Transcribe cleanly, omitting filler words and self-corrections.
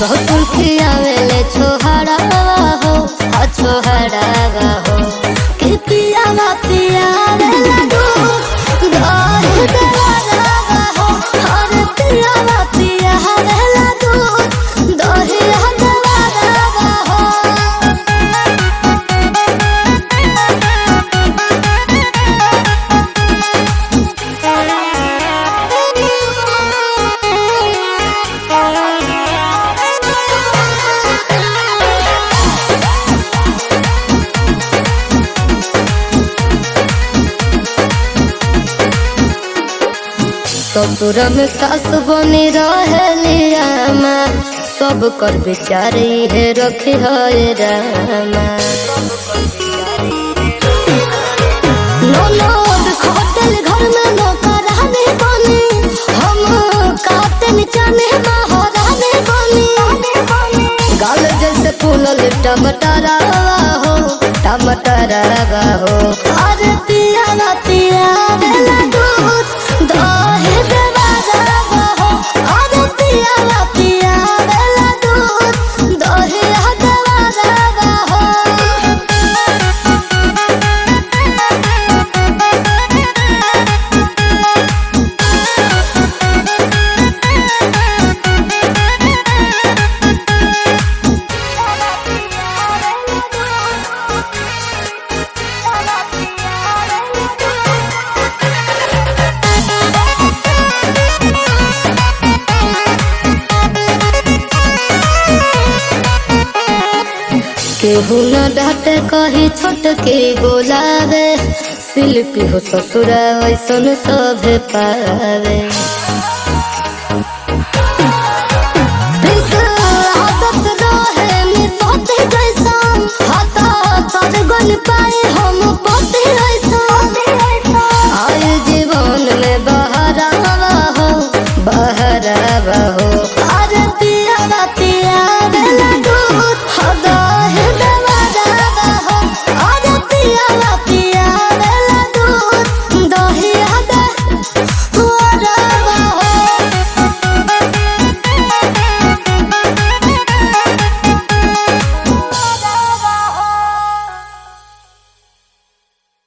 ससुर खियावेले छोहरावा हो, हाँ छोहरावा हो। कि पियावा पियावेला दूध दही देवरावा हो, अरे पियावा पियावेला दूध दही देवरावा हो। ससुर में सास बनी रहेलिया सब कर बेचारी है रखी है रामा। ननद खटल घर में नौकरानी बनी, हम काटन जाने महारानी बनी। गाल जैसे फूलल टमाटरवा हो, टमाटरवा हो। अरे पियावा पियावेला दूध दही देवरावा हो, अरे पियावा पियावेला दूध दही देवरावा हो। केहू न डांटे कही छोट के बोलावे, शिल्पी हो ससुरा ऐसन सभे पावे।